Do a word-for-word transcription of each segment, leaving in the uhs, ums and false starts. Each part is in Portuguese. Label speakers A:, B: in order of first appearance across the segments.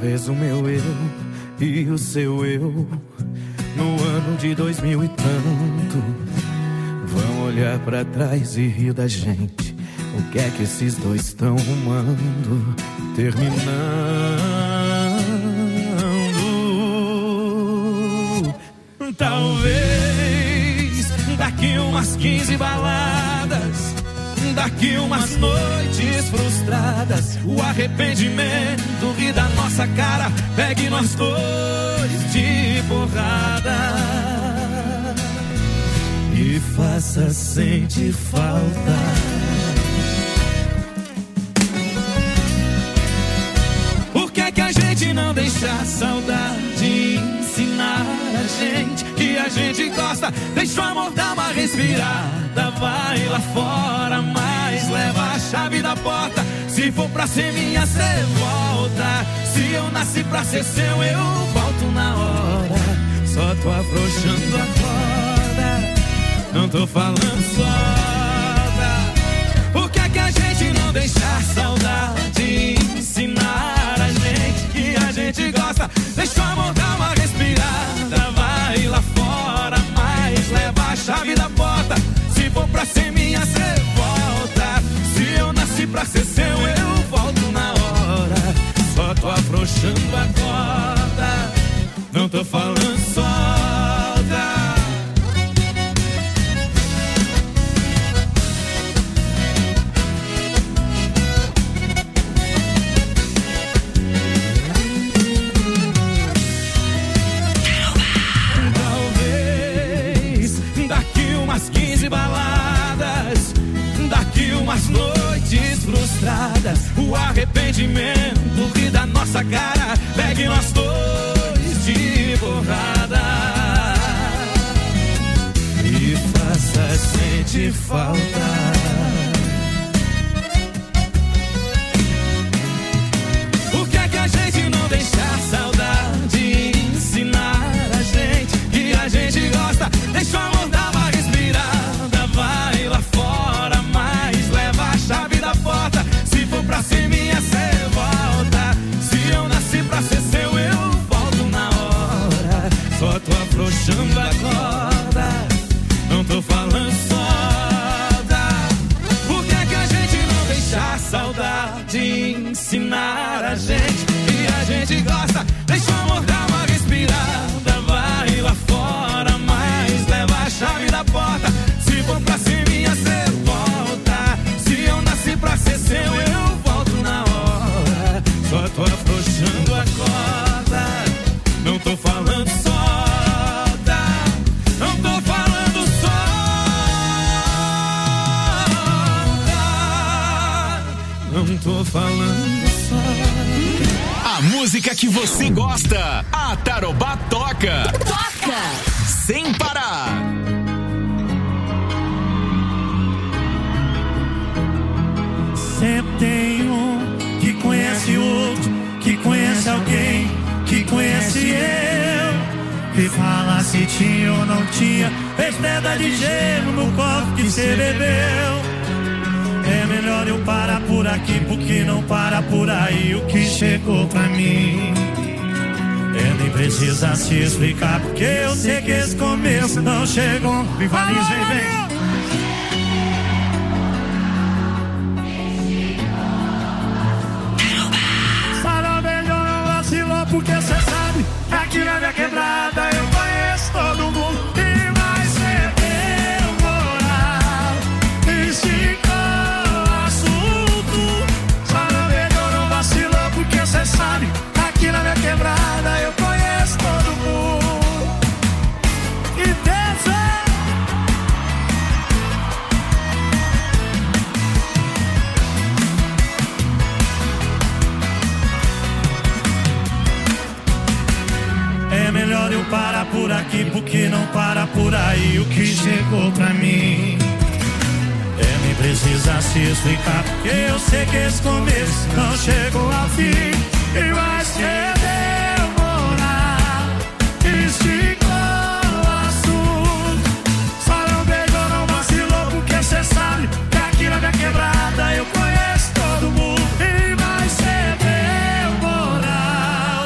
A: Talvez o meu eu e o seu eu no ano de dois mil e tanto vão olhar pra trás e rir da gente. O que é que esses dois estão rumando? Terminando. Talvez daqui umas quinze baladas, daqui umas noites frustradas, o arrependimento ri da nossa cara, pegue nós dois de porrada e faça sentir falta. Por que é que a gente não deixa a saudade ensinar a gente que a gente gosta? Deixa o amor dar uma respirada, vai lá fora, mas leva a chave da porta. Se for pra ser minha, cê volta. Se eu nasci pra ser seu, eu volto na hora. Só tô afrouxando a corda, não tô falando solta. Por que é que a gente não deixa a saudade ensinar a gente que a gente gosta? Deixa o amor dar uma respirada, vai lá fora, mas leva a chave da porta. Se for pra ser minha, cê volta. Se eu nasci pra ser seu, eu volto na hora. Só tô afrouxando a corda, não tô falando solta. quinze baladas, daqui umas noites frustradas, o arrependimento ri da nossa cara, pegue nós dois de porrada e faça sentir falta. Por que é que a gente não deixa a saudade ensinar a gente que a gente gosta? Deixa o amor dar uma respirada, vai lá fora, mas leva a chave da porta. Se for pra ser minha, cê volta. Se eu nasci pra ser seu, eu volto na hora. Só tô afrouxando a corda, não tô falando solta. Por que é que a gente não deixa a saudade ensinar a gente que a gente gosta? Deixa o amor dar uma respirada, vai lá fora, mas leva a chave da porta. Se for pra ser minha, cê volta. Se eu nasci pra ser seu, eu volto na hora. Só tô afrouxando a corda, não tô falando solta. Não tô falando solta. Não tô falando solta.
B: A música que você gosta, a Tarobá toca.
C: Toca!
B: Sem parar.
D: Sempre tem um que conhece outro, que conhece alguém, que conhece eu. E fala se tinha ou não tinha, fez pedra de gelo no copo que cê bebeu. É melhor eu parar por aqui, porque não para por aí o que chegou pra mim. É, nem precisa se explicar, porque eu sei que esse começo não chegou. Vem, Valinhos, vem, vem. Porque cê sabe, aqui na minha quebrada eu conheço todo mundo. E vai ser demorar, esticou o assunto. Só não melhor não vacilou, porque cê sabe, aqui na minha quebrada eu conheço todo mundo. E pensa. É melhor eu parar por aqui, porque não para por aí o que chegou pra mim. É, nem precisa se explicar, porque eu sei que esse começo não chegou ao fim. E vai ser demorar, esticou o assunto. Só não beijou, não vacilou, porque cê sabe que aqui na minha quebrada eu conheço todo mundo. E vai ser demorar,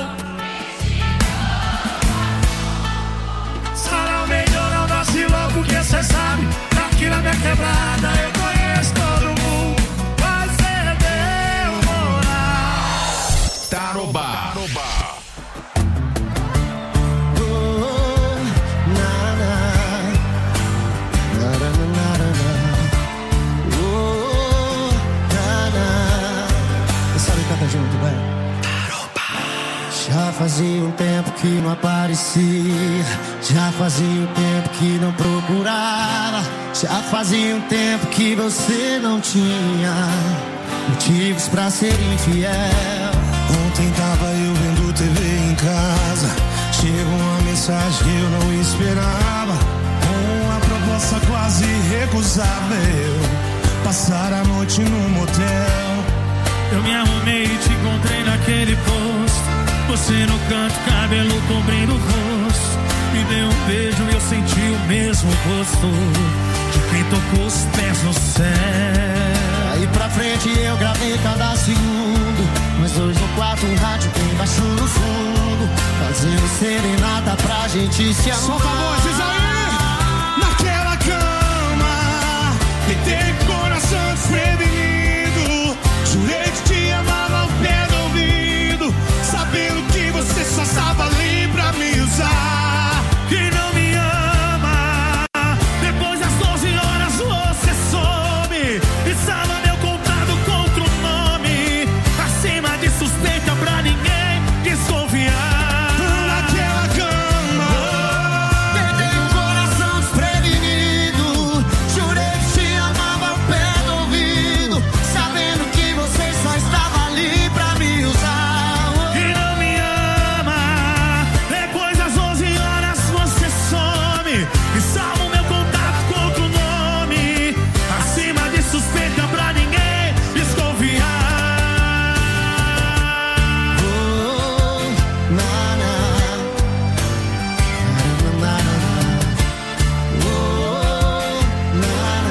C: fazia um tempo que não aparecia, já fazia um tempo que não procurava, já fazia um tempo que você não tinha motivos pra ser infiel.
D: Ontem tava eu vendo T V em casa, chegou uma mensagem que eu não esperava, uma proposta quase recusável, passar a noite num motel.
E: Eu me arrumei e te encontrei naquele posto, você no canto, cabelo cobrindo o rosto. Me deu um beijo e eu senti o mesmo gosto de quem tocou os pés no céu.
C: Aí pra frente eu gravei cada segundo, mas hoje no quarto um rádio bem baixo no fundo, fazendo serenata pra gente se amar.
D: Solta a voz, diz aí! Naquela cama, deitei com o coração desprevenido, jurei que te amava ao pé do ouvido, sabendo que você só estava ali pra me usar.
E: Que não me ama, depois das doze horas você some e salva meu contato contra o nome, acima de suspeita pra ninguém desconfiar.
D: Naquela cama,
C: Deitei um coração desprevenido, jurei que te amava ao pé do ouvido, sabendo que você só estava ali pra me usar.
E: Que não me ama, depois das doze horas você some e salva o meu contato contra o nome, acima de suspeita pra ninguém desconfiar.
C: Oh, na, na. Na, na, na. Oh, na,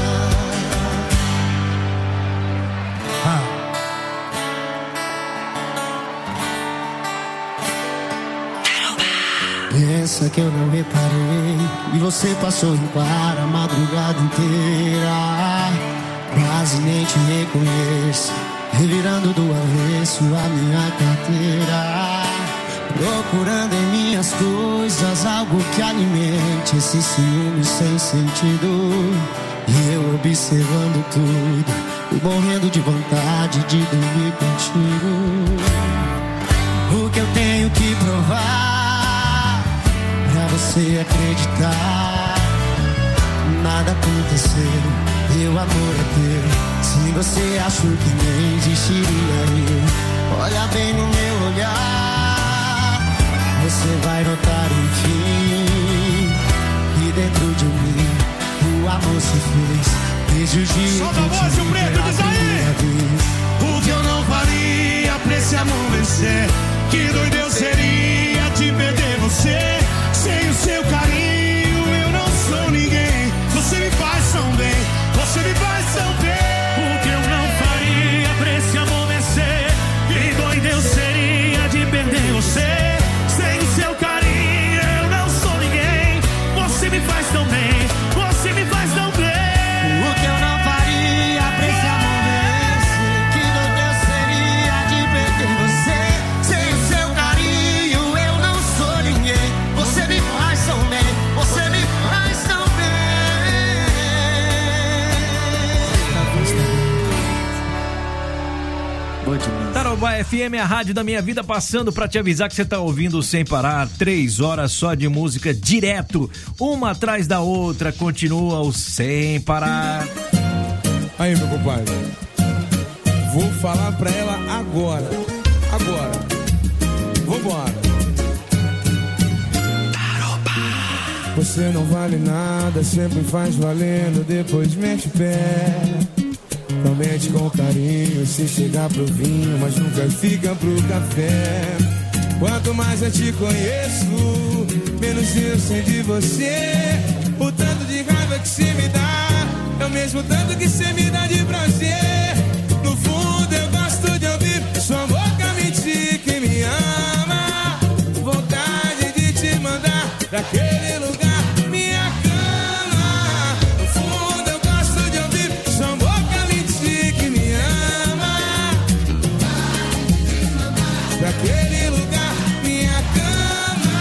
C: na. Pensa que eu não reparei e você passou em para a madrugada inteira, quase nem te reconheço, revirando do avesso a minha carteira, procurando em minhas coisas algo que alimente esse ciúme sem sentido, e eu observando tudo e morrendo de vontade de dormir contigo. O que eu tenho que provar pra você acreditar? Nada aconteceu, meu amor é teu. Se você achou que nem existiria eu, olha bem no meu olhar, você vai notar enfim que dentro de mim o amor se fez. Desde o dia
D: solta a voz, o preto, diz aí! O que eu não faria pra esse amor vencer? Que doido eu seria de perder você. Sem o seu carinho eu não sou ninguém. Você me faz tão bem, você me faz tão bem.
E: O que eu não faria pra esse amor vencer? Que doido eu seria de perder você. Sem o seu carinho eu não sou ninguém. Você me faz tão bem, você me faz tão bem.
C: O que eu não faria pra esse amor vencer? Que doido eu seria de perder você. Sem o seu carinho eu não sou ninguém. Você me faz tão bem, você me faz tão bem.
F: Tarobá F M, a rádio da minha vida, passando pra te avisar que você tá ouvindo Sem Parar, três horas só de música direto, uma atrás da outra, continua o Sem Parar.
G: Aí, meu compadre, vou falar pra ela agora, agora, vambora. Tarobá. Você não vale nada, sempre faz valendo, depois mete o pé. Promete com carinho, se chegar pro vinho, mas nunca fica pro café. Quanto mais eu te conheço, menos eu sei de você. O tanto de raiva que cê me dá é o mesmo tanto que cê me dá de prazer. No fundo eu gosto de ouvir sua boca mentir que me ama. Vontade de te mandar pra aquele lugar. Aquele lugar, minha cama.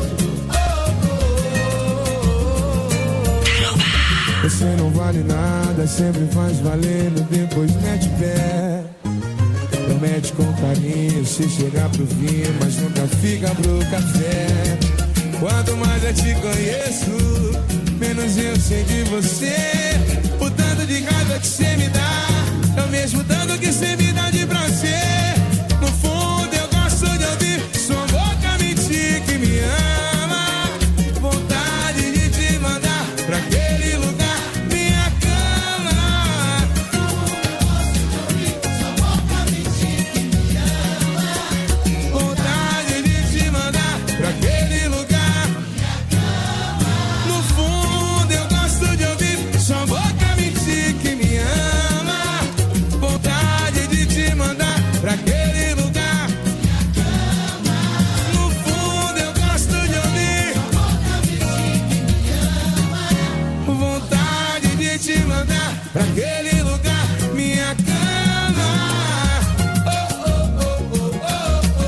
G: Você não vale nada, nada, sempre faz valendo, depois mete pé. Promete com carinho se chegar pro vinho, mas nunca fica pro café. Quanto mais eu te conheço, menos eu sei de você. O tanto de raiva que você me dá é o mesmo tanto que você me dá de prazer. No fundo eu gosto de ouvir sua boca mentir que me ama. Vontade de te mandar pra aquele lugar, minha cama. Vontade de te mandar pra aquele lugar. No fundo eu gosto de ouvir sua boca mentir que me ama. Vontade de te mandar pra aquele lugar. No fundo eu gosto de ouvir vontade de te mandar pra aquele lugar, minha cama. Oh, oh, oh, oh, oh,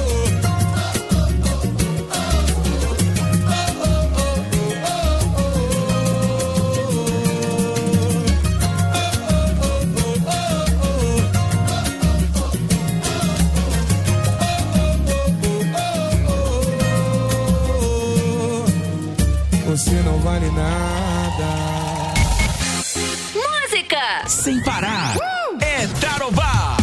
G: você não vale nada.
B: Música sem parar. Uh! É Tarobá.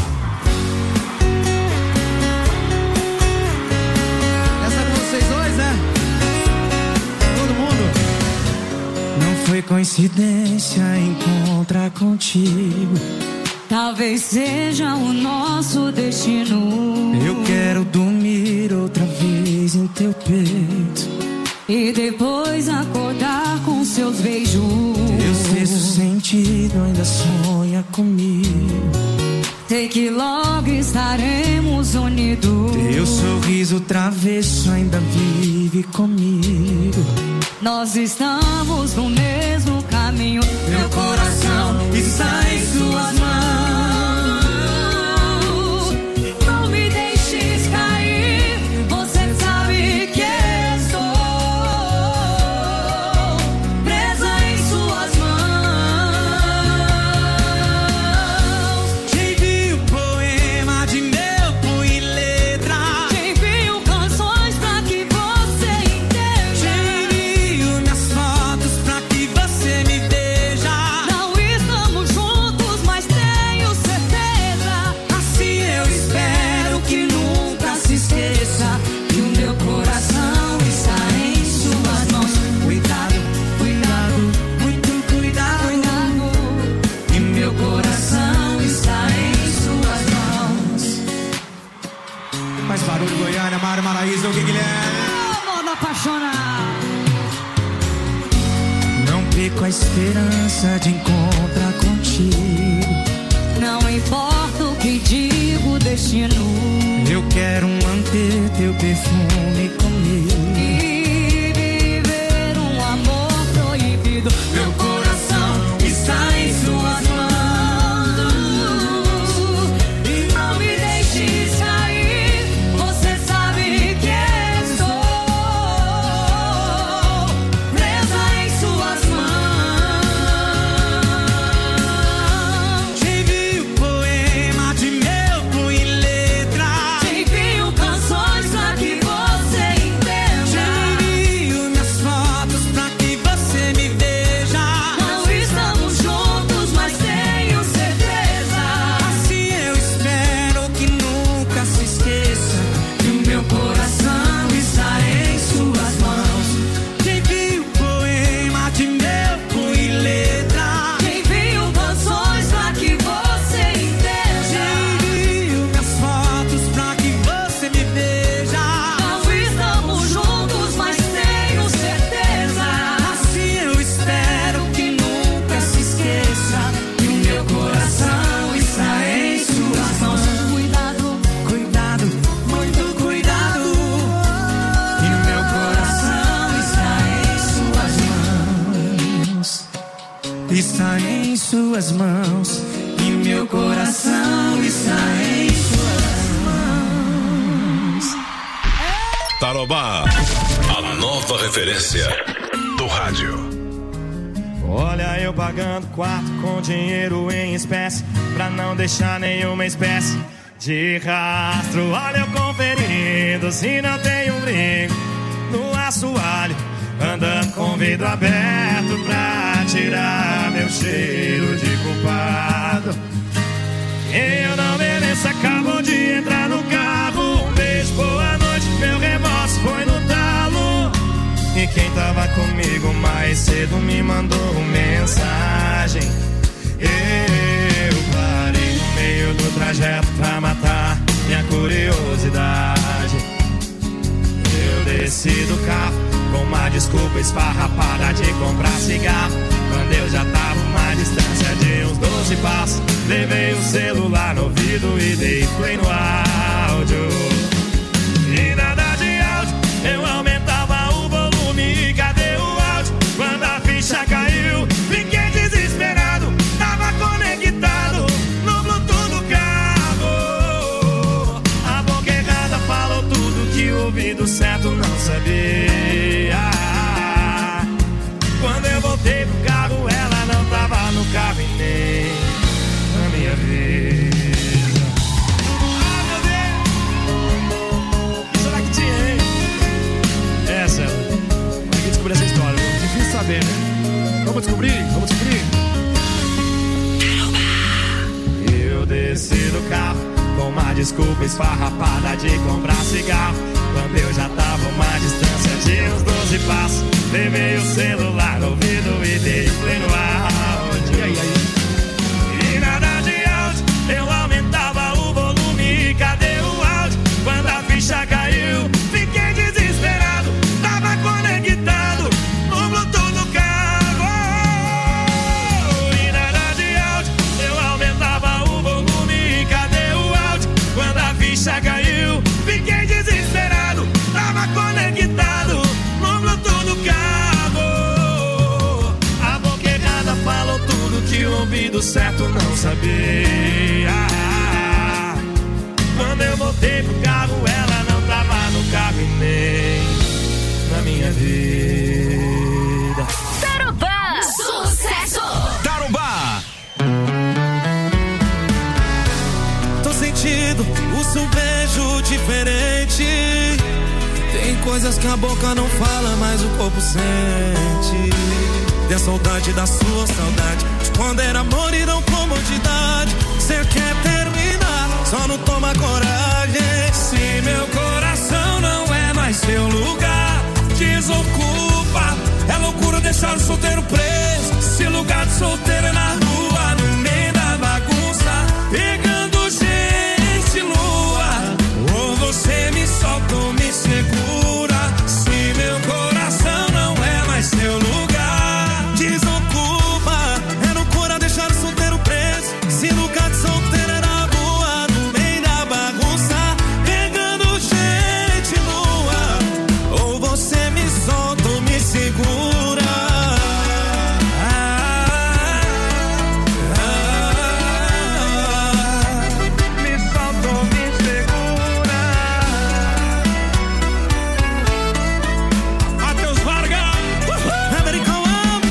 C: Essa é com vocês dois, né? Todo mundo.
D: Não foi coincidência encontrar contigo.
H: Talvez seja o nosso destino.
D: Eu quero dormir outra vez em teu peito
H: e depois acordar com seus beijos.
D: Teu sexto sentido ainda sonha comigo.
H: Sei que logo estaremos unidos.
D: Teu sorriso travesso ainda vive comigo.
H: Nós estamos no mesmo caminho.
D: Meu coração está em suas mãos.
H: Não me deixes cair. Você sabe que estou presa em suas mãos.
D: Te envio poema de meu punho e letra.
H: Te envio canções pra que você entenda.
D: Te envio minhas fotos pra que você me veja.
H: Não estamos juntos, mas tenho certeza.
D: Assim eu espero que nunca se esqueça que o meu coração está em suas mãos. Cuidado, cuidado, muito cuidado.
H: Cuidado,
D: E meu coração está em suas mãos.
C: Mais barulho, Goiânia, Mário Maraíza, o que Guilherme.
H: amor apaixonado.
D: Não perco a esperança de encontrar contigo.
H: Não importa o que digo, o destino.
D: Eu quero manter teu perfume comigo.
H: E viver um amor proibido.
D: Meu coração está em suas mãos.
H: E não me deixes cair. Você sabe que estou presa em suas mãos.
D: Te envio poema de meu punho e letra.
H: Te envio canções pra que você entenda.
D: Te envio minhas fotos pra que você me veja.
H: Não estamos juntos, mas tenho certeza.
D: Assim eu espero que nunca se esqueça que o meu coração está em suas mãos. Te envio poema de meu punho e letra.
H: Te envio canções pra que você
D: Te
H: entenda.
D: envio minhas fotos pra que você me veja.
H: Não estamos juntos, mas tenho certeza.
D: Assim eu espero que nunca se esqueça que o meu coração está em suas mãos.
H: Cuidado,
D: Cuidado, muito cuidado. E o meu coração está em suas mãos. Está em suas mãos. E o meu coração está em suas mãos.
B: Tarobá, a nova referência do rádio.
A: Olha eu pagando quarto com dinheiro em espécie, pra não deixar nenhuma espécie de rastro. Olha eu conferindo se não tem um brinco no assoalho, andando com vidro aberto pra tirar meu cheiro de culpado. Quem eu não mereço acabou de entrar no carro. Um beijo, boa noite, meu remorso foi no talo. E quem tava comigo mais cedo me mandou mensagem. Eu parei no meio do trajeto pra matar minha curiosidade. Eu desci do carro com uma desculpa esfarrapada de comprar cigarro, quando eu já tava uma distância de uns doze passos. Levei o celular no ouvido e dei play no áudio. E nada de áudio, eu aumentava o volume. Cadê o áudio? Quando a ficha caiu, fiquei desesperado. Tava conectado no Bluetooth do carro. A boca errada falou tudo que o ouvido certo não sabia. Quando eu voltei pro carro, ela não tava no carro e nem na minha vida. Ah, meu Deus! O que será que tinha, hein? Essa, tem que descobrir essa história, viu? Difícil saber, né? Vamos descobrir? Vamos descobrir? Eu desci do carro com uma desculpa esfarrapada de comprar cigarro, quando eu já tava uma distância de uns doze passos. Levei o celular no ouvido e dei play no áudio. E aí, aí? E nada de áudio, eu aumentava o volume. Cadê o áudio? Quando a ficha caiu, fiquei desesperado. Tava conectado no Bluetooth do carro. E nada de áudio, eu aumentava o volume. Cadê o áudio? Quando a ficha caiu, fiquei desesperado. Tava conectado no Bluetooth do carro. A boca errada falou tudo que o ouvido certo não sabia. Quando eu voltei pro carro, ela não tava no carro e nem na minha vida.
H: Tarobá, sucesso!
B: Tarobá.
E: Tô sentindo o seu beijo diferente. Tem coisas que a boca não fala, mas o corpo sente. Tem a saudade da sua saudade, de quando era amor e não comodidade. Cê quer terminar, só não toma coragem. Se meu coração não é mais seu lugar, desocupa. É loucura deixar o solteiro preso. Se lugar de solteiro é na rua, no meio da bagunça, pegando gente lua. Ou você me solta ou me segura. Se meu coração não é mais seu lugar, desocupa. É loucura deixar o solteiro preso. Se lugar de solteiro é na rua, no meio da bagunça, pegando gente nua. Ou você me solta ou me segura. Ah, ah, ah, me solta ou me segura. Matheus Vargas, American Love.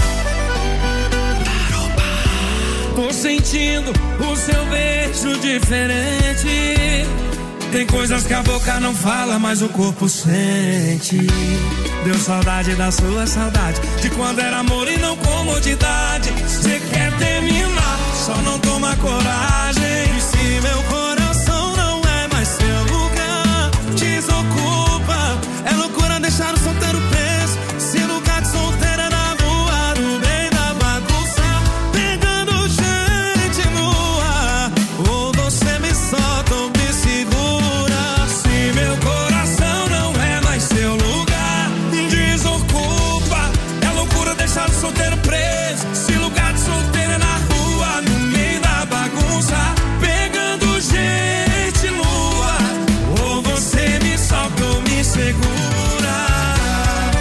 E: Tô sentindo o seu beijo diferente. Tem coisas que a boca não fala, mas o corpo sente. Deu saudade da sua saudade, de quando era amor e não comodidade. Cê quer terminar, só não toma coragem. E se meu coração não é mais seu lugar, desocupa. É loucura deixar o solteiro preso. Se lugar de solteiro é na rua, no meio da bagunça, pegando gente nua. Ou você me solta ou me segura. Se meu coração não é mais seu lugar, desocupa. É loucura deixar o solteiro preso. Se lugar de solteiro é na rua, no meio da bagunça, pegando gente nua. Ou você me solta ou me segura.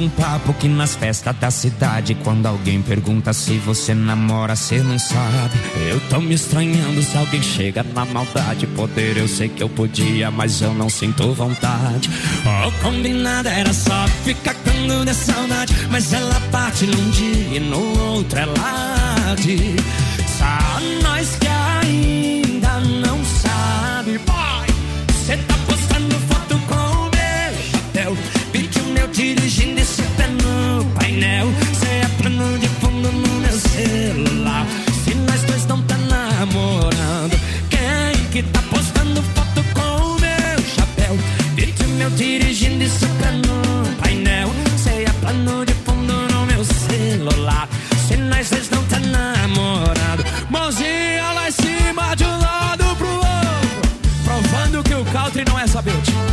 I: um papo que nas festas da cidade, quando alguém pergunta se você namora, cê não sabe. Eu tô me estranhando se alguém chega na maldade. Poder eu sei que eu podia, mas eu não sinto vontade. O combinado era só ficar quando der saudade, mas ela parte num dia e no outro ela diz. Só nós que ainda não sabe. Boy, cê tá postando foto com o meu chapéu, vídeo meu dirigindo e cê pé no painel. Cê é plano de fundo no meu celular. Se nós dois não tá namorando, quem que tá postando foto com o meu chapéu, vídeo meu dirigindo e cê pé no painel. Cê é plano de fundo no meu celular. Se nós dois não tá namorando, mãozinha lá em cima de um lado pro outro, provando que o country não é saber.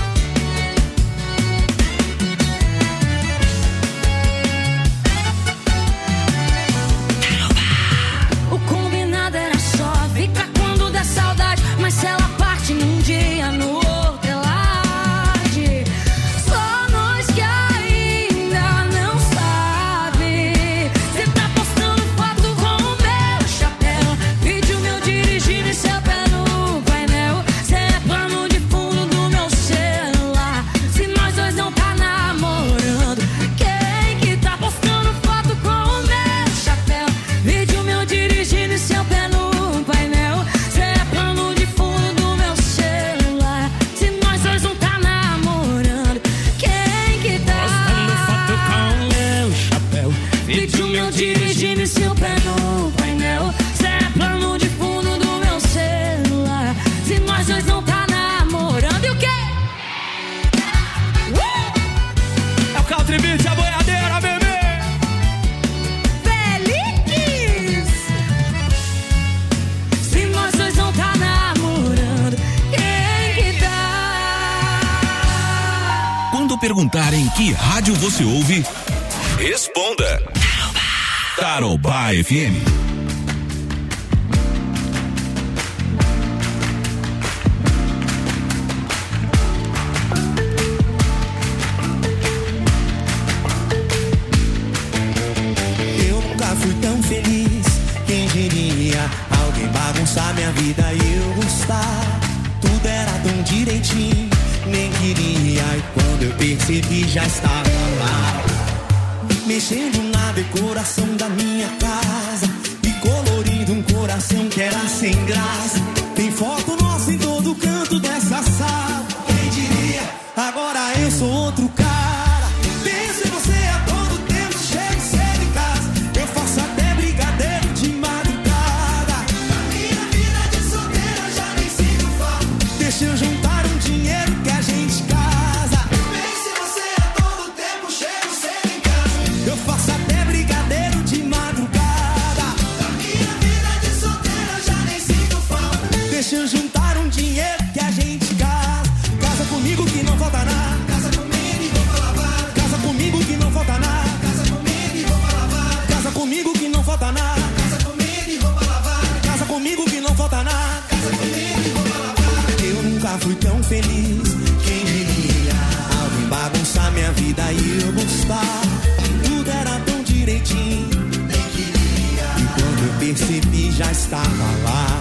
H: O combinado era só ficar quando der saudade, mas se ela parte num dia, no outro ela diz. Só nós que ainda não sabe. Cê tá postando foto com o meu chapéu, vídeo meu dirigindo e seu pé no painel. Cê é plano de fundo do meu celular. Se nós dois não tá namorando, quem que tá postando foto com o meu chapéu, vídeo meu dirigindo e seu pé no painel. Cê é plano de fundo do meu celular. Se nós dois não tá namorando, quem que tá
I: postando foto com o meu chapéu,
H: vídeo meu dirigindo e seu pé no painel. Cê é plano de fundo do meu celular. Se nós dois não tá namorando, e o quê?
F: É o Country Beat, a boiadeira, bebê.
H: Feliz! Se nós dois não tá namorando, quem que tá?
B: Quando perguntarem que rádio você ouve, responda Tarobá F M.
C: Eu nunca fui tão feliz, quem diria? Alguém bagunçar minha vida e eu gostar. Tudo era tão direitinho, nem queria. E quando eu percebi já estava lá, mexendo na decoração da minha casa e colorindo um coração que era sem graça. Tem foto nossa em todo canto dessa sala. Quem diria? Agora eu sou outro cara. Penso em você a todo tempo, chego cedo em casa. Eu faço até brigadeiro de madrugada. Na minha vida de solteira já nem sinto falta. Deixa eu juntar um dinheiro que a gente casa. Penso em você a todo tempo, chego cedo em casa. Eu faço até brigadeiro de madrugada. Na minha vida de solteira já nem sinto falta. Deixa eu juntar um dinheiro que a gente casa. Casa comigo que não falta nada. Casa comigo e roupa lavada. Casa comigo que não falta nada. Casa comigo e roupa lavada. Casa comigo que não falta nada. Casa comigo e roupa lavada. Casa comigo que não falta nada. Casa comigo e roupa lavada. Eu nunca fui tão feliz, quem diria? Alguém bagunçar minha vida e eu gostar. Tudo era tão direitinho, nem queria. E quando eu percebi já estava lá,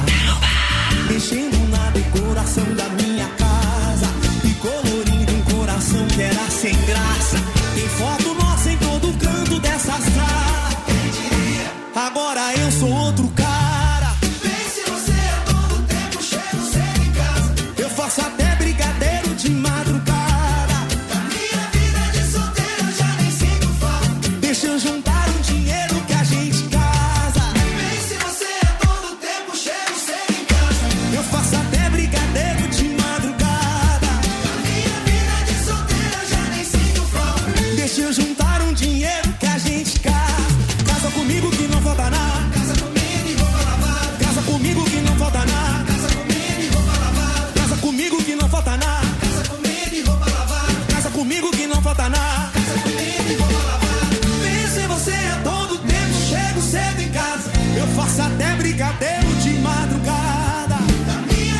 C: mexendo na decoração da minha casa e colorindo um coração que era sem graça. Tem foto nossa em todo canto dessa sala. Quem diria? Agora eu sou outro cara. Pense você a todo tempo, chego cedo em casa. Eu faço até brigadeiro de madrugada. Da minha vida de solteiro já nem sinto falta. Deixa eu juntar um dinheiro que a gente casa. Pense você a todo tempo, chego cedo em casa. Eu faço até brigadeiro de madrugada. Da minha vida de solteiro já nem sinto falta. Deixa eu juntar um dinheiro que a gente casa. Casa comigo que não falta nada. Casa comigo e roupa lavada. Casa comigo que não falta nada. Casa comigo e roupa lavada. Casa comigo que não falta nada. Casa comigo e roupa lavada. Casa comigo que não falta nada. Casa comigo e roupa lavada. Penso em você a todo tempo, chego cedo em casa. Eu faço até brigadeiro de madrugada. Da minha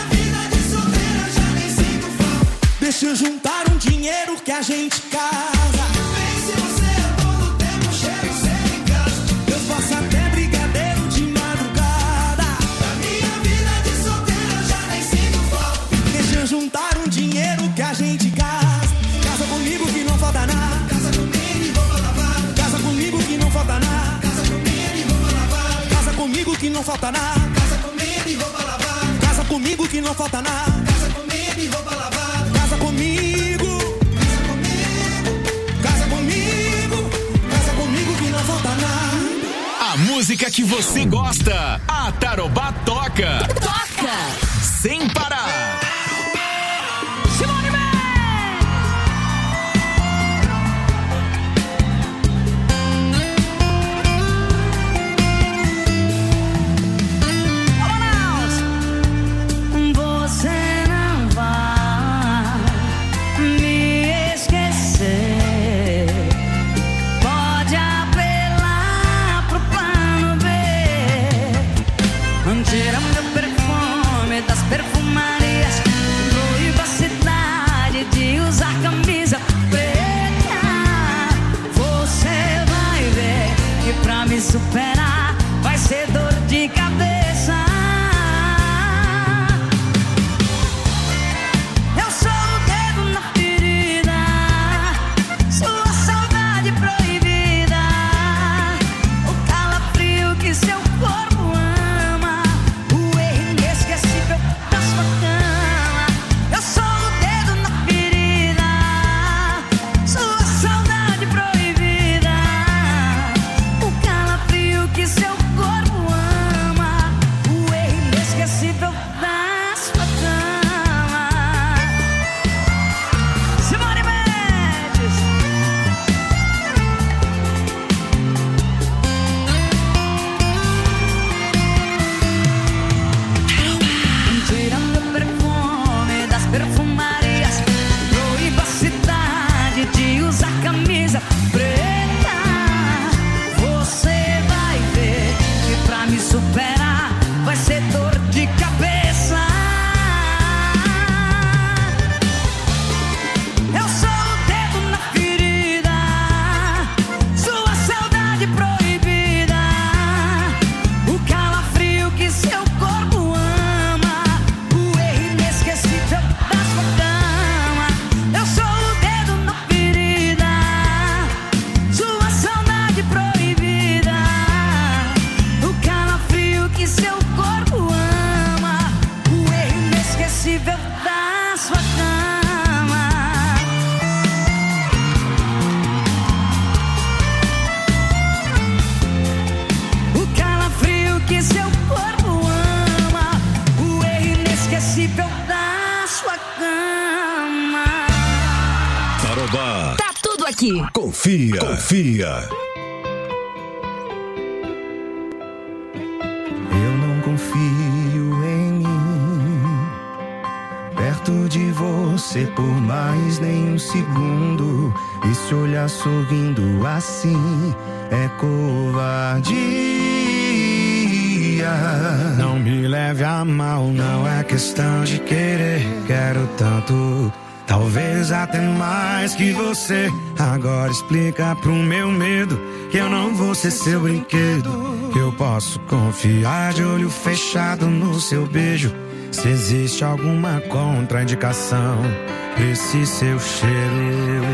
G: falta nada. Casa, comida e roupa lavada. Casa comigo que não falta nada. Casa, comida e roupa lavada. Casa comigo. Casa comigo. Casa comigo. Casa comigo que não falta nada.
B: A música que você gosta, a Tarobá toca.
H: Toca!
B: Sem parar.
H: Simone Man! Você não vai me esquecer. Pode apelar pro plano B. Tira meu perfume das perfumarias. Proíba a cidade de usar camisa preta. Você vai ver que pra me superar vai ser dor de cabeça. Eu sou o dedo na ferida, sua saudade proibida, o calafrio que seu corpo ama, o erro inesquecível da sua cama. Eu sou o dedo na ferida, sua saudade proibida, o calafrio que seu corpo ama, o erro inesquecível da sua cama. Simone Mendes. Tirando o perfume das perfumarias, proíba a cidade de usar camisa preta. Você vai ver que pra me superar vai ser dor de cabeça. Eu sou o dedo na ferida, sua saudade proibida, o calafrio que seu corpo ama, o erro inesquecível da sua cama. Eu sou o dedo na ferida, sua saudade proibida, o calafrio que seu corpo ama, o erro inesquecível da sua cama. O calafrio que seu corpo ama, o erro inesquecível da sua cama.
J: Tarobá.
H: Tá tudo aqui.
J: Confia. Confia.
G: Eu não confio em mim, perto de você por mais nem um segundo. Esse olhar sorrindo assim é covardia. Não me leve a mal, não é questão de querer. Quero tanto, talvez até mais que você. Agora explica pro meu medo que eu não vou ser seu brinquedo, que eu posso confiar de olho fechado no seu beijo. Se existe alguma contraindicação pra esse seu cheiro.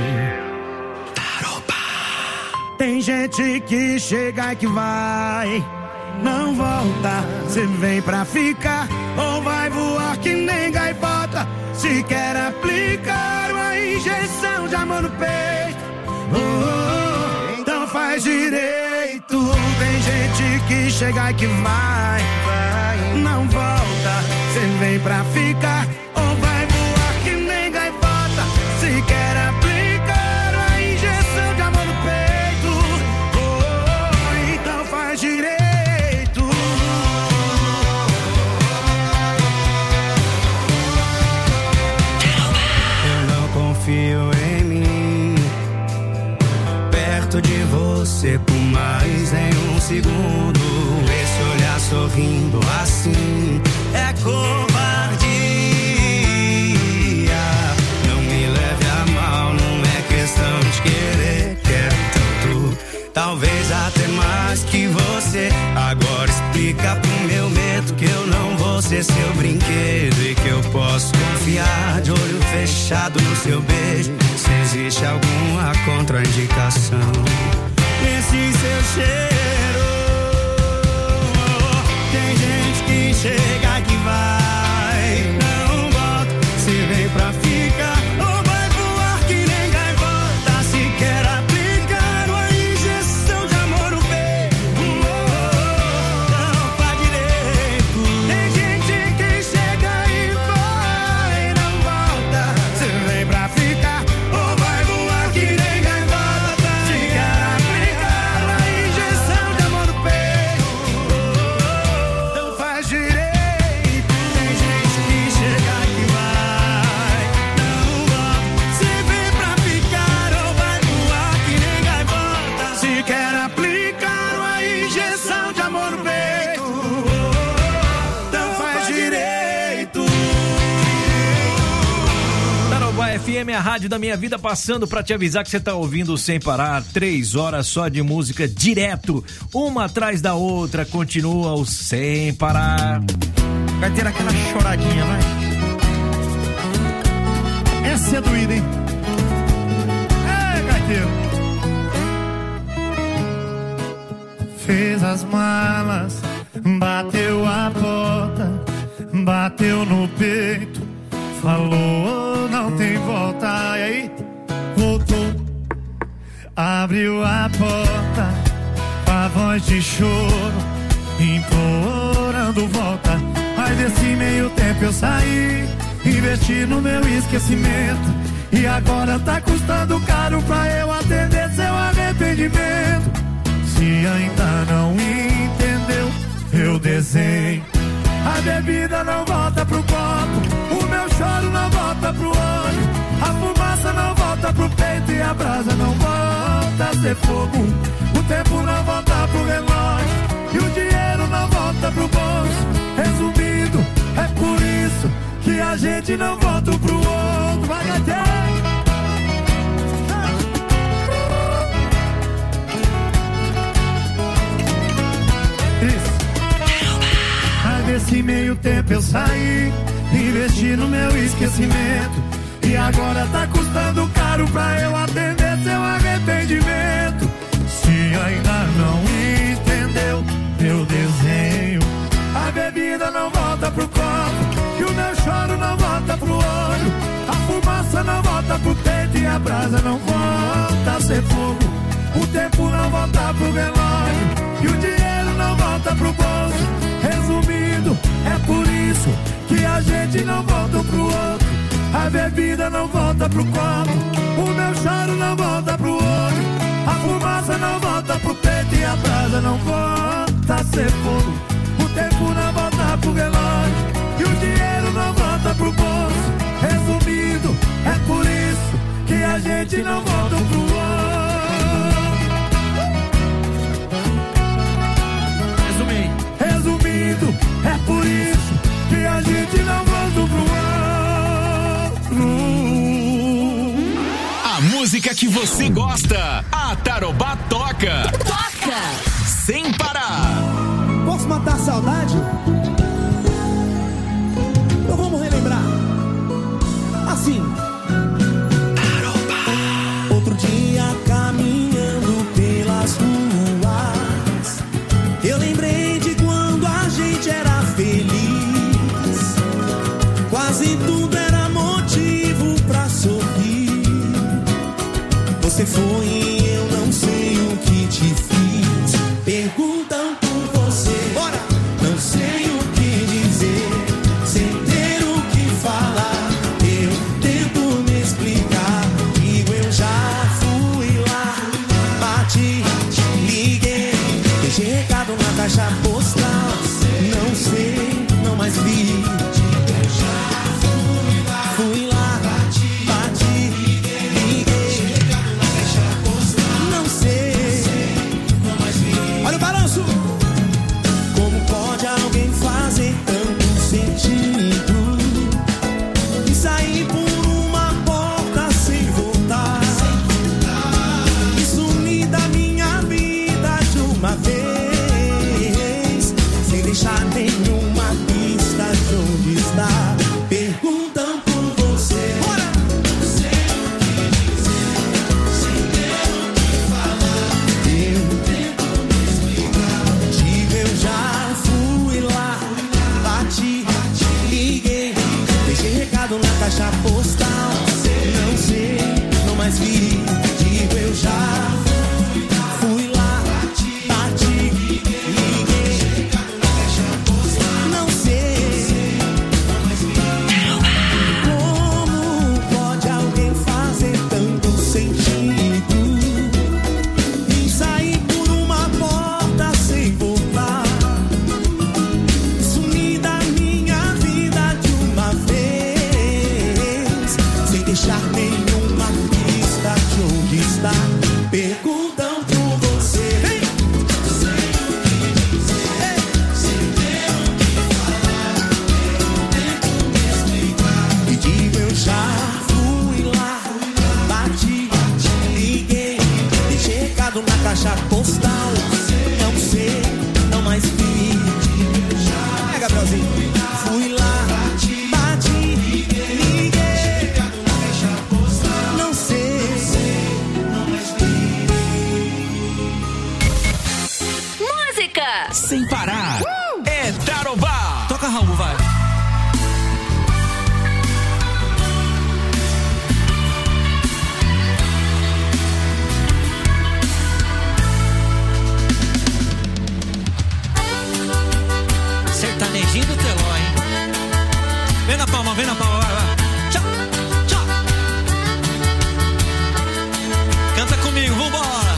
G: Tem gente que chega e que vai, não volta. Cê vem pra ficar ou vai voar que nem gaivota. Se quer aplicar uma injeção de amor no peito, oh, oh, oh, então faz direito. Tem gente que chega e que vai, vai, não volta. Cê vem pra ficar ou vai voar que nem gaivota. Se quer aplicar uma injeção de amor no peito, oh, oh, oh, então faz direito. Confio em mim, perto de você por mais nem um segundo. Esse olhar sorrindo assim é covardia. Não me leve a mal, não é questão de querer. Quero tanto, talvez até mais que você. Agora explica pro meu medo que eu não vou ser seu brinquedo e que eu posso confiar de olho fechado no seu beijo. Se existe alguma contraindicação, esse seu cheiro. Tem
D: Tem gente que chega que vai, não volta. Se vem pra ficar ou vai voar que nem gaivota. Se quer aplicar uma injeção de amor no peito, não faz direito. Tem gente que chega e vai, não volta. Se vem pra ficar ou vai voar que nem gaivota. Se quer aplicar uma injeção de amor no peito, não faz direito. Tem gente que chega que vai, não volta. Se vem pra ficar ou vai voar que nem gaivota. Se quer aplicar uma injeção de amor no peito, não faz direito.
F: Tarobá F M, a rádio da minha vida, passando pra te avisar que você tá ouvindo sem parar, três horas só de música direto, uma atrás da outra, continua o sem parar.
D: Vai ter aquela choradinha, vai. Essa é doída, hein? É, gaiteiro. Fez as malas, bateu a porta, bateu no peito, falou não tem volta. E aí, voltou, abriu a porta, com a voz de choro, implorando volta. Mas desse meio tempo eu saí, investi no meu esquecimento, e agora tá custando caro pra eu atender seu arrependimento. Se ainda não entendeu, eu desenho. A bebida não volta pro copo, o meu choro não volta pro olho, a fumaça não volta pro peito e a brasa não volta a ser fogo. O tempo não volta pro relógio e o dinheiro não volta pro bolso. Resumindo, é por isso que a gente não volta pro outro. Vai, gaiteiro! Nesse meio tempo eu saí, investi no meu esquecimento, e agora tá custando caro pra eu atender seu arrependimento. Se ainda não entendeu, eu desenho. A bebida não volta pro copo, e o meu choro não volta pro olho, a fumaça não volta pro peito e a brasa não volta a ser fogo. O tempo não volta pro relógio e o dinheiro não volta pro bolso. Resumindo, é por isso que a gente não volta pro outro. A bebida não volta pro copo, o meu choro não volta pro olho, a fumaça não volta pro peito e a brasa não volta a ser fogo. O tempo não volta pro relógio e o dinheiro não volta pro bolso. Resumindo, é por isso que a gente não volta pro outro. Resumindo, é por isso que a gente não volta pro outro.
B: A música que você gosta, a Tarobá toca.
H: Toca!
B: Sem parar.
C: Posso matar a saudade? Então vamos relembrar. Assim. Tarobá. Outro dia caminhando pelas ruas, eu lembrei de quando a gente era feliz. Quase tudo era motivo pra sorrir. Você foi e eu não sei o que te fiz. Perguntam por você, bora! Não sei o que dizer, sem ter o que falar. Eu tento me explicar, digo eu já fui lá. Bati, liguei, deixei recado na caixa postal. Não sei, não mais vi. Fui lá, bati, liguei, deixei recado na caixa caixa postal. Não sei, não mais vi. Digo eu já fui lá, bati, liguei. Não sei como pode alguém fazer tanto sentido e sair por uma porta sem voltar. Sumir da minha vida de uma vez, sem deixar nenhuma pista de onde está. Perguntam por você, hey! Sei o que dizer, sem ter o que falar. Eu tento me explicar e digo eu já fui lá, bati, liguei, deixei recado na caixa postal. Não sei, não mais vi. É, Gabrielzinho. Fui lá, bati, liguei, não sei, não mais vi.
H: Música!
B: Sem parar. É Tarobá.
F: Toca Rambo, vai. Sertanejinho do Teló, hein? Vem na palma, vem na palma, vai, vai. Tchau, tchau. Canta comigo, vambora.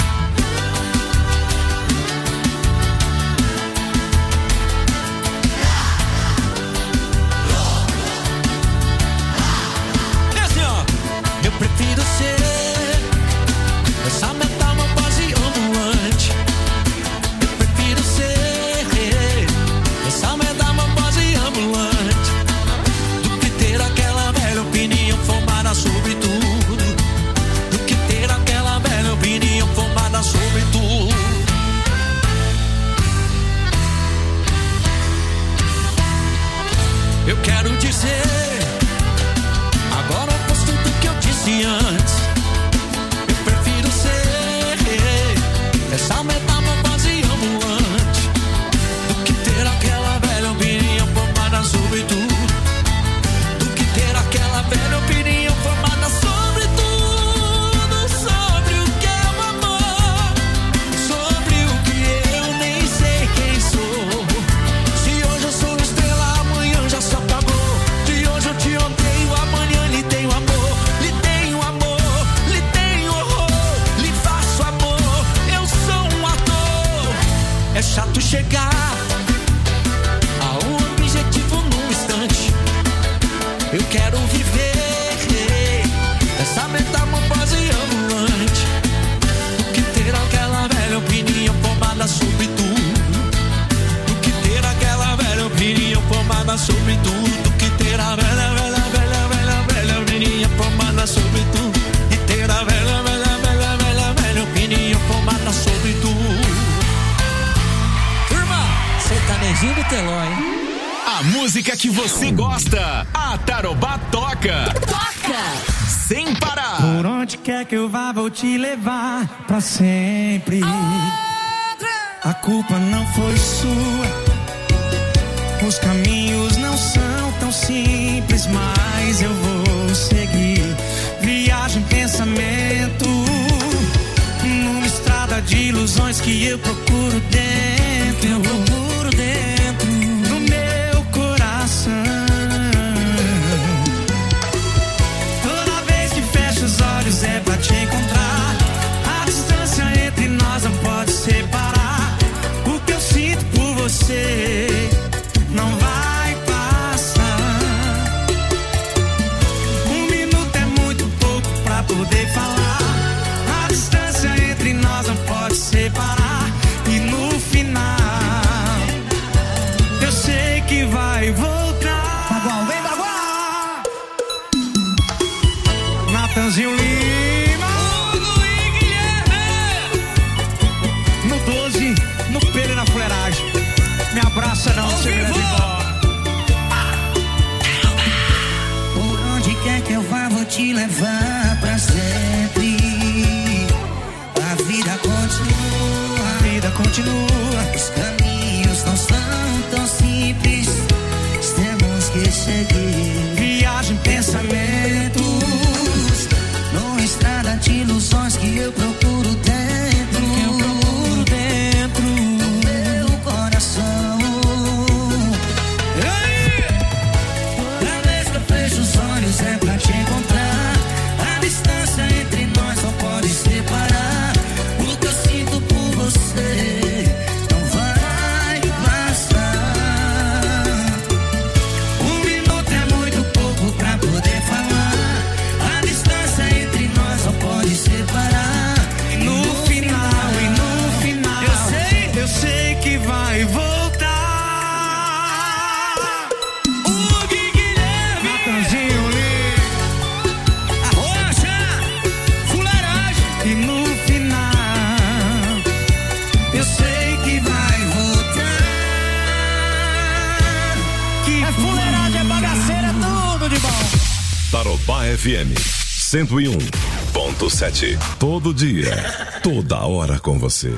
F: É assim, ó. Eu prefiro ser essa metamorfose ambulante. Eu prefiro ser essa metamorfose ambulante do que ter aquela velha opinião formada sobre tudo. Do que ter aquela velha opinião formada sobre tudo. Eu quero dizer agora o oposto do que eu disse antes. Eu prefiro ser essa metamorfose ambulante do que ter aquela velha opinião formada sobre tudo. Do que ter aquela velha opinião formada sobre tudo. Sobre o que é o amor, sobre o que eu nem sei quem sou. Se hoje eu sou estrela, amanhã já se apagou. De hoje eu te odeio, amanhã lhe tenho amor. Lhe tenho amor, lhe tenho horror, lhe faço amor. Eu sou um ator. É chato chegar a um objetivo num instante. Eu quero viver essa metamorfose ambulante do que ter aquela velha opinião formada sobre tudo. Do que ter aquela velha opinião formada sobre tudo. Do que ter a velha, velha, velha, velha, velha opinião formada sobre tudo. E ter a velha, velha, velha, velha, velha opinião formada sobre tudo. Turma, sertanejinho do Teló, hein?
B: A música que você gosta. A Tarobá toca.
H: Toca!
B: Sem parar.
D: Por onde quer que eu vá, vou te levar pra sempre. A culpa não foi sua. Os caminhos não são tão simples, mas eu vou seguir. Viagem, pensamento, numa estrada de ilusões que eu procuro dentro. Eu procuro dentro do meu coração. Toda vez que fecho os olhos é pra te encontrar. A distância entre nós não pode separar. O que eu sinto por você não vai passar. Um minuto é muito pouco pra poder falar. A distância entre nós não pode separar. E no final eu sei que vai voltar. Bagual, vem Bagual! Natanzinho Lima, Hugo e Guilherme. No doze, no pelo e na fuleiragem. Me abraça não, você me leva embora.
C: Por onde quer que eu vá, vou te levar pra sempre. A vida continua, a vida continua. Os caminhos não são tão simples, temos que seguir.
D: Viagem
K: viagem, pensamentos, numa estrada de ilusões que eu procuro dentro, que eu procuro dentro do meu coração. E aí? Toda vez que eu fecho os olhos é pra te encontrar. A distância entre nós só pode separar. O que eu sinto por você não vai passar. Um minuto é muito pouco pra poder falar. A distância entre nós só pode separar. E no final, e no final, eu sei, eu sei que vai voltar. O Gui Guilherme, Natanzinho Lee, Arrocha, fuleiragem. E no final, eu sei que vai voltar. Que é fuleiragem, é bagaceira, é tudo de bom.
J: Tarobá F M cento e um ponto sete. Todo dia, toda hora com você.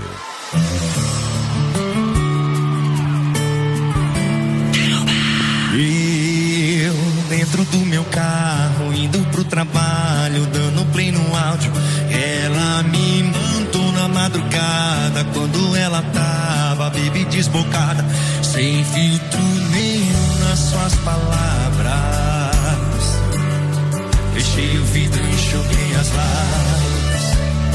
K: Eu dentro do meu carro, indo pro trabalho, dando play no áudio. Ela me mandou na madrugada, quando ela tava baby desbocada, sem filtro nenhum nas suas palavras. Fechei o vidro e enxuguei as lágrimas.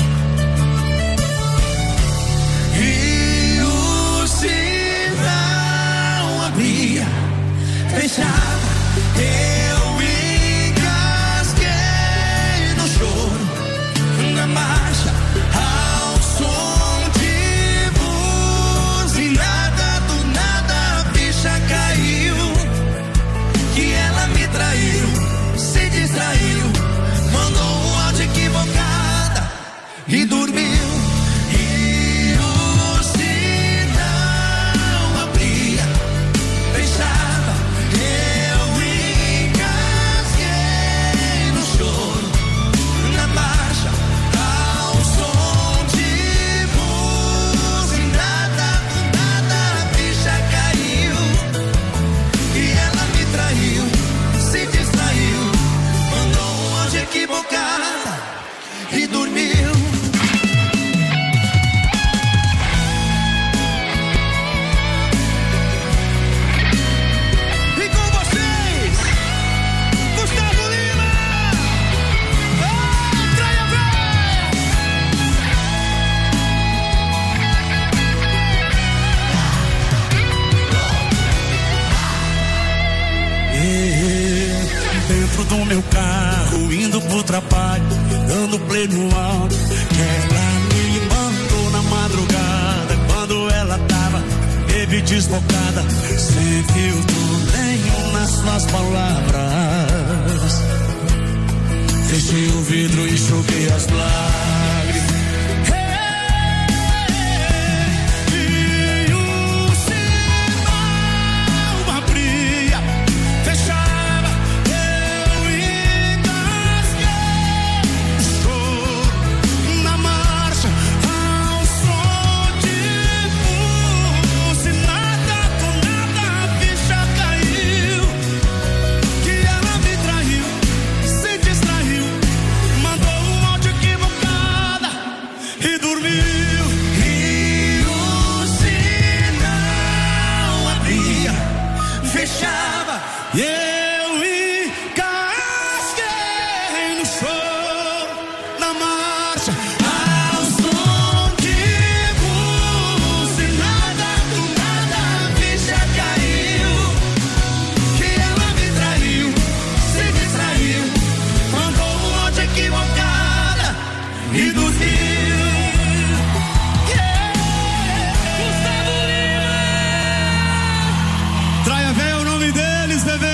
K: E o sinal abria, fechava. Eu engasguei no choro, na marcha, ao som de buzinada. Do nada a ficha caiu, que ela me traiu, se distraiu, mandou um áudio equivocada e dormiu. E o sinal abria, fechava. Eu engasguei no choro, na marcha, ao som de buzinada. Do nada a ficha caiu, e ela me traiu, se distraiu, mandou um áudio equivocada e dormiu. E com vocês, Gustavo Lima. Ah, traia
D: Dentro do meu carro, indo pro trabalho, dando play no áudio. Que ela me mandou na madrugada, quando ela tava baby desbocada, sem filtro nenhum nas suas palavras. Fechei o vidro e enxuguei as lágrimas. E o sinal abria, fechava. Eu engasguei no choro, na marcha, ao som de buzinada. Do nada a ficha caiu, que ela me traiu, se distraiu, mandou um áudio equivocada e dormiu. E o sinal abria, fechava. E eu engasguei no choro, na marcha, ao som de buzinada. Do nada a ficha caiu, que ela me traiu, se distraiu, mandou um áudio equivocada e dormiu. Gustavo Lima. Traia véia, o nome deles, bebê.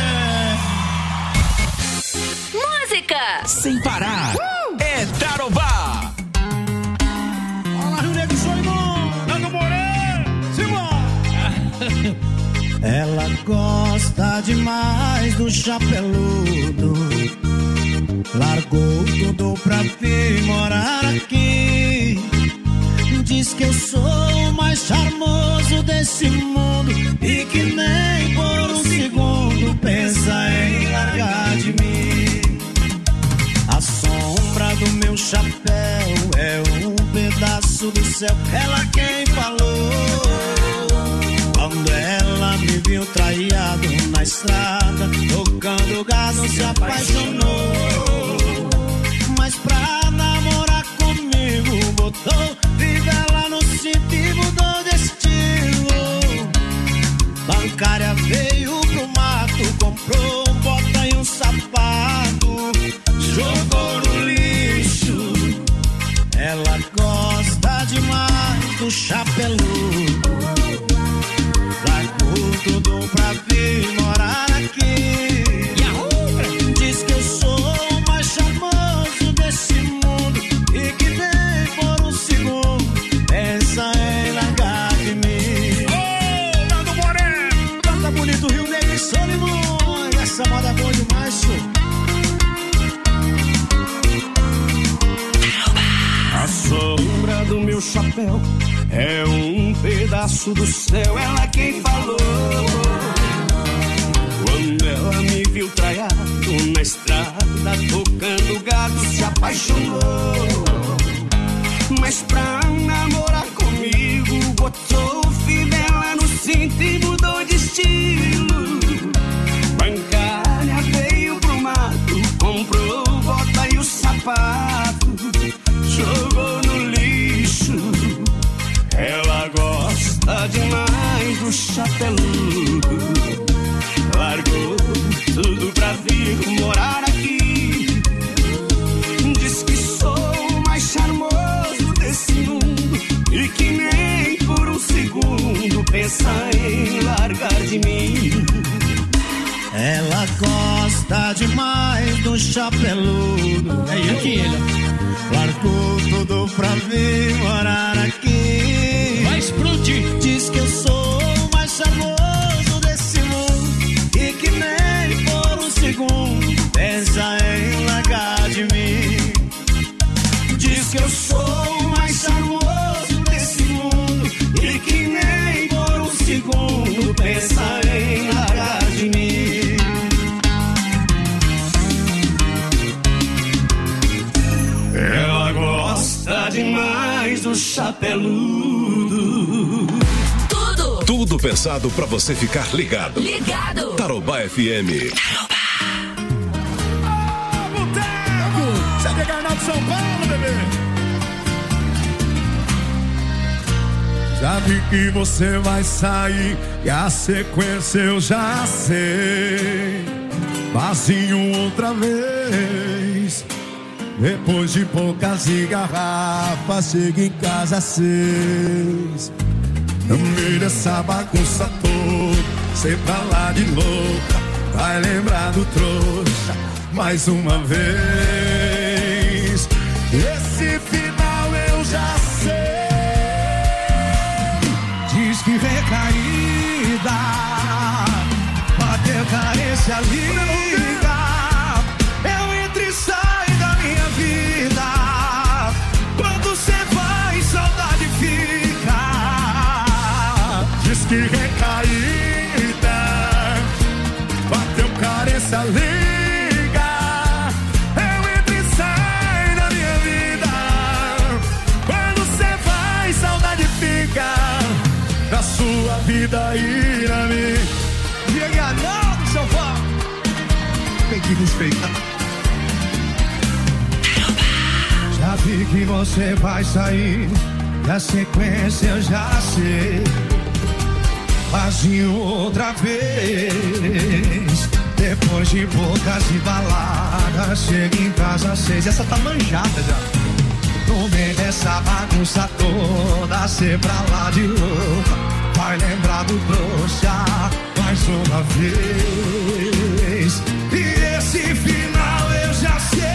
H: Música.
B: Sem parar. É Tarobá.
D: Olá, Rio Negro, sou irmão. Nando Moreno, Simão.
C: Ela gosta demais do chapeludo. Largou tudo pra vir morar aqui. Diz que eu sou o mais charmoso desse mundo e que nem por um segundo pensa em largar. céu, ela quem falou. Quando ela me viu traído na estrada, tocando gado, se apaixonou. Mas pra namorar comigo, botou fivela no cinto e mudou de estilo. Bancária veio pro mato, comprou um bota e um sapato, jogou no lixo. Ela gosta demais do chapeludo, largou tudo pra vir morar aqui. E a outra diz que eu sou o mais charmoso desse mundo e que nem por um segundo pensa em largar de mim.
D: Ô, Nando Moreno!
C: Canta bonito, Rio Negro e Solimões. Essa moda é boa demais, senhor. A sombra do meu chapéu é um pedaço do céu, ela quem falou. Quando ela me viu traiado na estrada, tocando gado, se apaixonou. Mas pra namorar comigo, botou fivela no cinto e mudou de estilo. Bancária veio pro mato, comprou bota e o sapato, jogou no lixo. Ela gosta demais do chapeludo, largou tudo pra vir morar aqui. Diz que sou o mais charmoso desse mundo e que nem por um segundo pensa em largar de mim. Ela gosta demais do chapeludo, é ele que ele largou tudo pra vir morar aqui. Vai explodir. Diz que eu sou o mais charmoso desse mundo e que nem por um segundo pensa em largar de mim. Diz que eu sou o mais charmoso desse mundo e que nem por um segundo pensa em largar de mim. Ela gosta demais do chapeludo.
J: Tudo. Tudo pensado pra você ficar ligado.
H: Ligado.
J: Tarobá F M.
D: Ô, Boteco! Você é de Carnaval de São Paulo, bebê? Já vi que você vai sair e a sequência eu já sei. Vazio outra vez. Depois de poucas garrafas, chega em casa às seis. No meio dessa bagunça toda, cê pra lá de louca, vai lembrar do trouxa mais uma vez. Esse final eu já sei. Diz que recaída, bateu carência, liga. Eu entro e saio da minha vida. Quando cê vai, saudade fica. Diz que recaída, bateu carência, liga. Eu entro e saio da minha vida. Quando cê vai, saudade fica. Da sua vida e na minha. Diga não, seu fã. Tem que respeitar. Já vi que você vai sair, da sequência eu já sei. Vazio outra vez. Depois de bocas e baladas, chega em casa às seis. Essa tá manjada já. No meio dessa bagunça toda, cê pra lá de louca, vai lembrar do trouxa mais uma vez. E esse final eu já sei.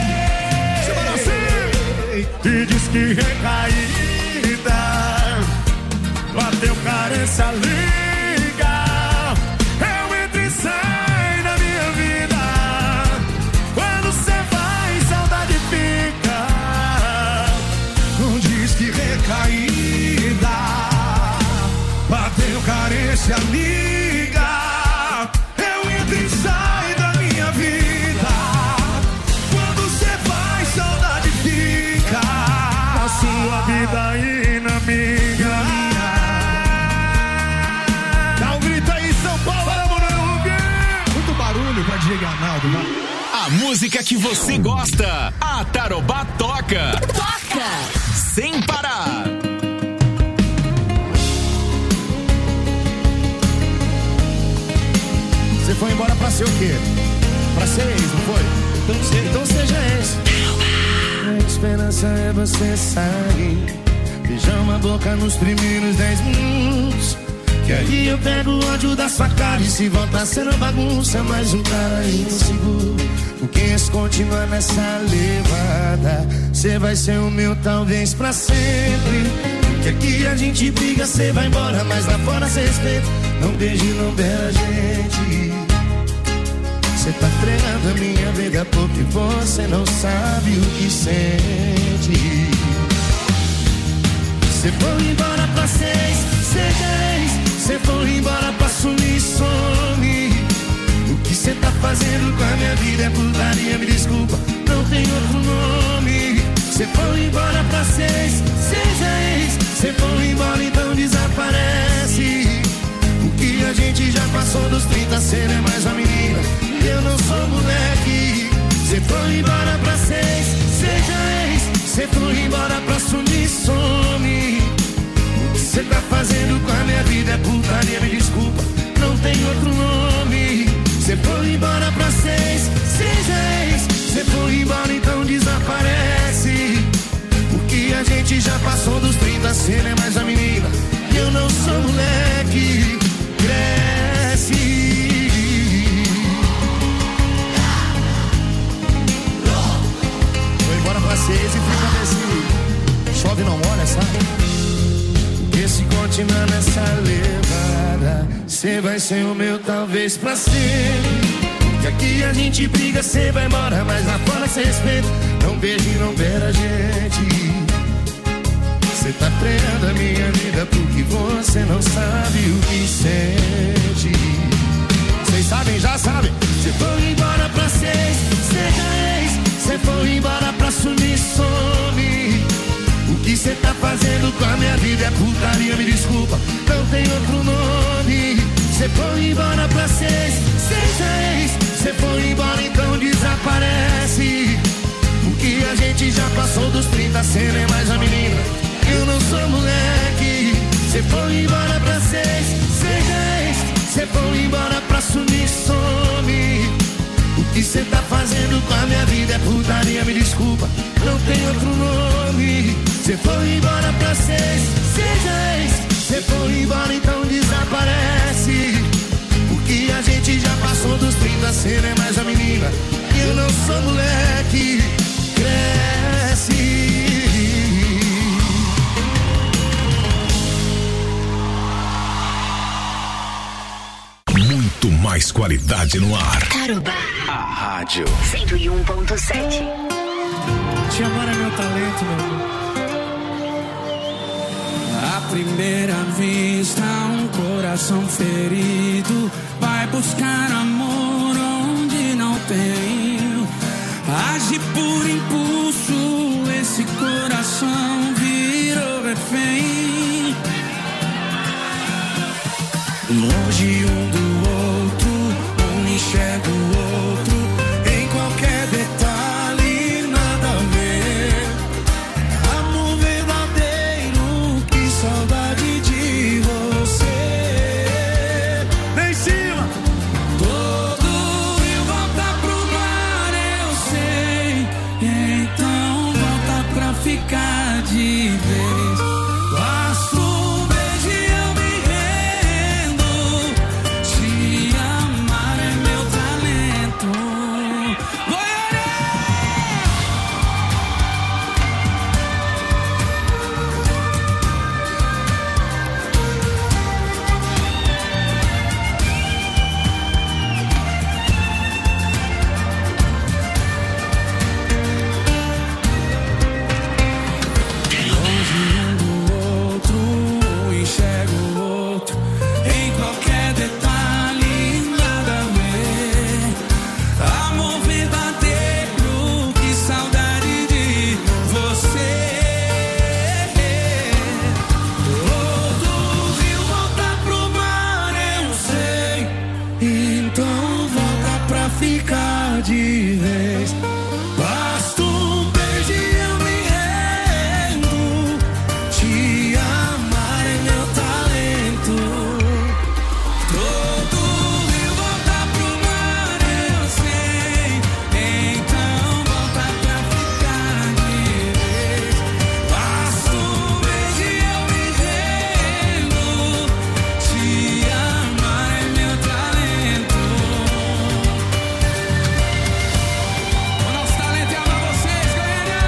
D: E diz que recaída, bateu carência, liga. Eu entro e saio da minha vida. Quando cê vai, saudade fica. Não diz que recaída, bateu carência, liga. Eu entro e saio da minha vida. Quando cê vai, saudade fica. Na sua vida e na minha. desligar, Naldo, vai.
B: A música que você gosta, a Tarobá toca.
H: Toca!
B: Sem parar.
C: Você foi embora pra ser o quê? Pra ser ex, não foi? Então, se, então seja ex. A esperança é você sair. Beijar uma boca nos primeiros dez minutos. Que aí eu pego o ódio da sua cara. E se voltar sendo bagunça, mais um cara inseguro. Porque se continuar nessa levada, cê vai ser o meu talvez pra sempre. Porque aqui a gente briga, cê vai embora, mas lá fora cê respeita. Não beije, não beija a gente. Cê tá treinando a minha vida porque você não sabe o que sente. Cê foi embora pra seis, seja ex. Cê foi embora pra sumir, some. O que cê tá fazendo com a minha vida é putaria, me desculpa, não tem outro nome. Cê foi embora pra seis, seja ex. Cê foi embora, então desaparece. O que a gente já passou dos trinta, cê não é mais uma menina. Eu não sou moleque. Cê foi embora pra seis, seja ex. Cê foi embora pra sumir, some. O que cê tá fazendo com a minha vida é putaria, me desculpa, não tem outro nome. Cê foi embora pra seis, seja ex. Cê foi embora, então desaparece. O que a gente já passou dos trinta, cê não é mais a menina. Eu não sou moleque. Cresce. Bora pra seis e fica nesse chove não molha, sabe? Porque se continuar nessa levada, cê vai ser o meu talvez pra sempre. Que aqui a gente briga, cê vai embora, mas lá fora cê respeita. Não beije, não beira a gente. Cê tá treinando a minha vida porque você não sabe o que sente. Vocês sabem, já sabem. Cê foi embora pra seis, seja ex. Cê foi embora pra sumir, some. O que cê tá fazendo com a minha vida é putaria, me desculpa, não tem outro nome. Cê foi embora pra seis, seja ex. Cê foi embora, então desaparece. O que a gente já passou dos trinta, cê não é mais a menina. Eu não sou moleque. Cê foi embora pra seis, seja ex. Cê foi embora pra sumir, some. O que cê tá fazendo com a minha vida é putaria, me desculpa, não tem outro nome. Cê foi embora pra seis, seja ex. Cê foi embora, então desaparece. O que a gente já passou dos trinta, cê não é mais a menina. Eu não sou moleque. Cresce.
J: Muito mais qualidade no ar.
H: Tarobá.
J: A rádio
H: cento e um ponto sete.
D: Te amar é meu talento, meu amor.
E: À primeira vista, um coração ferido vai buscar amor onde não tem. Age por impulso, esse coração virou refém. Longe um do outro, um enxerga o outro, em qualquer detalhe, nada a ver. Amor verdadeiro, que saudade de você. Vem em cima! Todo rio volta pro mar, eu sei. Então volta pra ficar de vez. Basta um beijo e eu me rendo. Te amar é meu talento.
D: de vez. Basta um beijo e eu me rendo. Te amar é meu talento. Todo rio volta pro mar, eu sei. Então volta pra ficar de vez. Basta um beijo e eu me rendo. Te amar é meu talento. O nosso talento é amar vocês, Goiânia.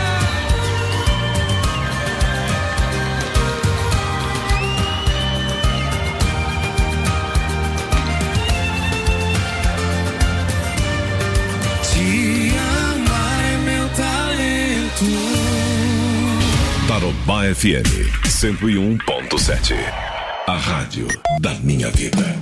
D: Te amar é meu talento.
J: Tarobá F M cento e um ponto sete. A rádio da minha vida.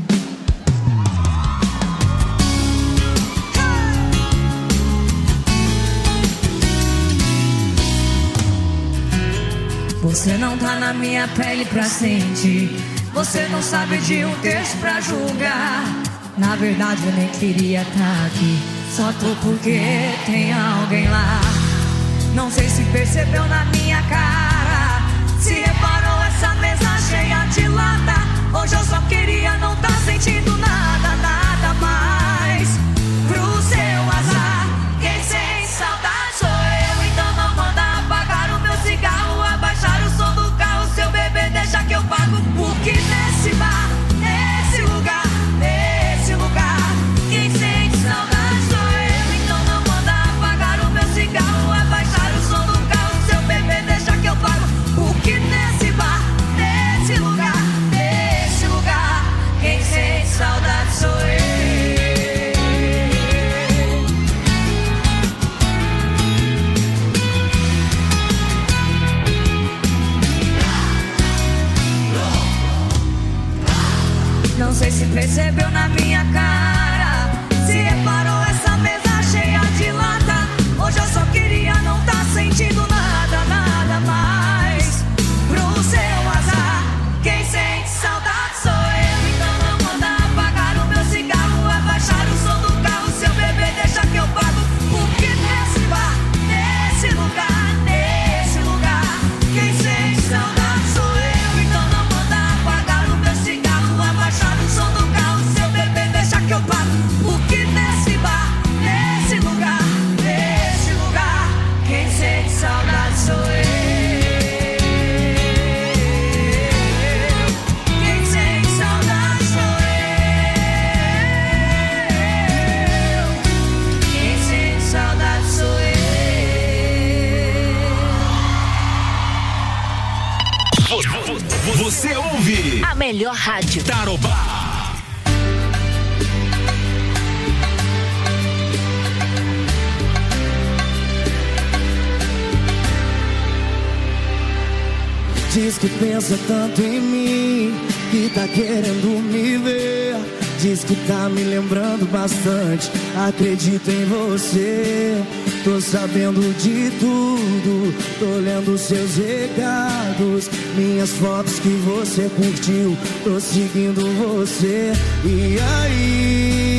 H: Você não tá na minha pele pra sentir. Você não sabe de um texto pra julgar. Na verdade eu nem queria tá aqui. Só tô porque tem alguém lá. Não sei se percebeu na minha cara. Se reparou essa mesa cheia de lata. Hoje eu só queria não tá sentindo nada, nada mais. Pro seu azar, quem sente saudade sou eu. Então não manda apagar o meu cigarro, abaixar o som do carro. Seu bebê deixa que eu pago. Porque nesse bar, nesse lugar, nesse lugar, quem sente saudade sou eu. Então não manda apagar o meu cigarro, abaixar o som do carro. Seu bebê deixa que eu pago. Porque nesse bar, nesse lugar, nesse lugar, quem sente saudade sou eu. Não sei se percebeu na minha cara. Se reparou essa mesa cheia de lata. Hoje eu só queria não tá sentindo nada, nada mais. Pro seu azar, quem sente saudade sou eu. Então não manda apagar o meu cigarro, abaixar o som do carro. Seu bebê deixa que eu pago. Porque nesse bar, nesse lugar, nesse lugar, quem sente saudade sou eu. Então não manda apagar o meu cigarro, abaixar o som do carro. Seu bebê deixa que eu pago. Porque nesse bar, nesse lugar, nesse lugar, quem sente saudade sou eu. Quem sente saudade sou eu. Quem sente saudade sou eu.
B: Você ouve
L: A melhor rádio.
B: Tarobá.
C: Diz que pensa tanto em mim, que tá querendo me ver. Diz que tá me lembrando bastante, acredito em você. Tô sabendo de tudo, tô lendo seus recados, minhas fotos que você curtiu, tô seguindo você. E aí?